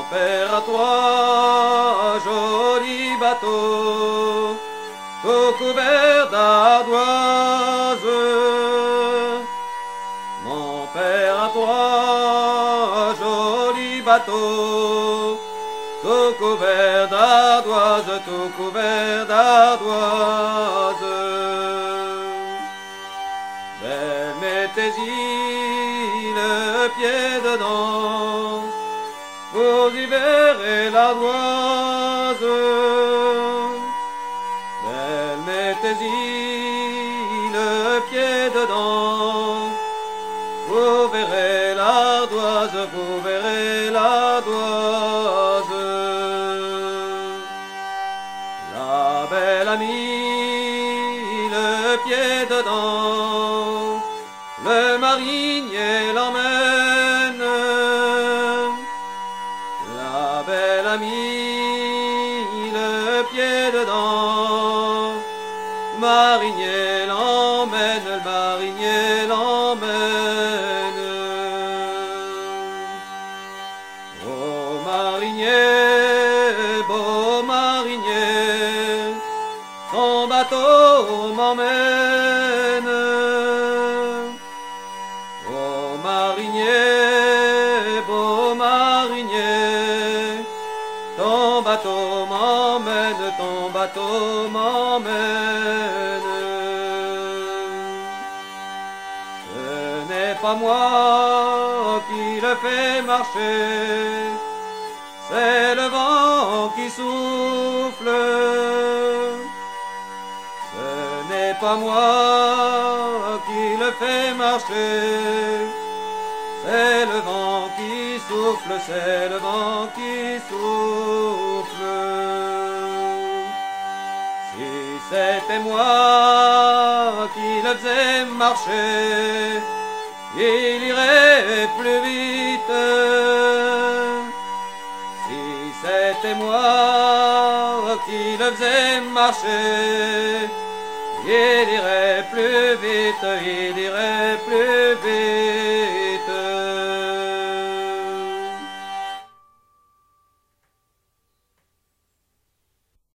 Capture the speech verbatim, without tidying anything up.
père à toi, joli bateau, tout couvert d'ardoises. Mon père à toi, joli bateau, tout couvert d'ardoises, tout couvert d'ardoises. Belle mettez-y le pied dedans, vous y verrez l'ardoise. Belle mettez-y le pied dedans, vous verrez l'ardoise, vous verrez l'ardoise. La belle a mis le pied dedans, le marinier l'emmène. La belle a mis le pied dedans, marinier l'emmène, le marinier l'emmène. Ô marinier, beau marinier, ton bateau m'emmène. Ô marinier, beau marinier, ton bateau m'emmène, ton bateau m'emmène. Ce n'est pas moi qui le fais marcher, c'est le vent qui souffle. Ce n'est pas moi qui le fais marcher, c'est le vent qui souffle, c'est le vent qui souffle. Si c'était moi qui le faisais marcher, il irait plus vite. Si c'était moi qui le faisais marcher, il irait plus vite, il irait plus vite.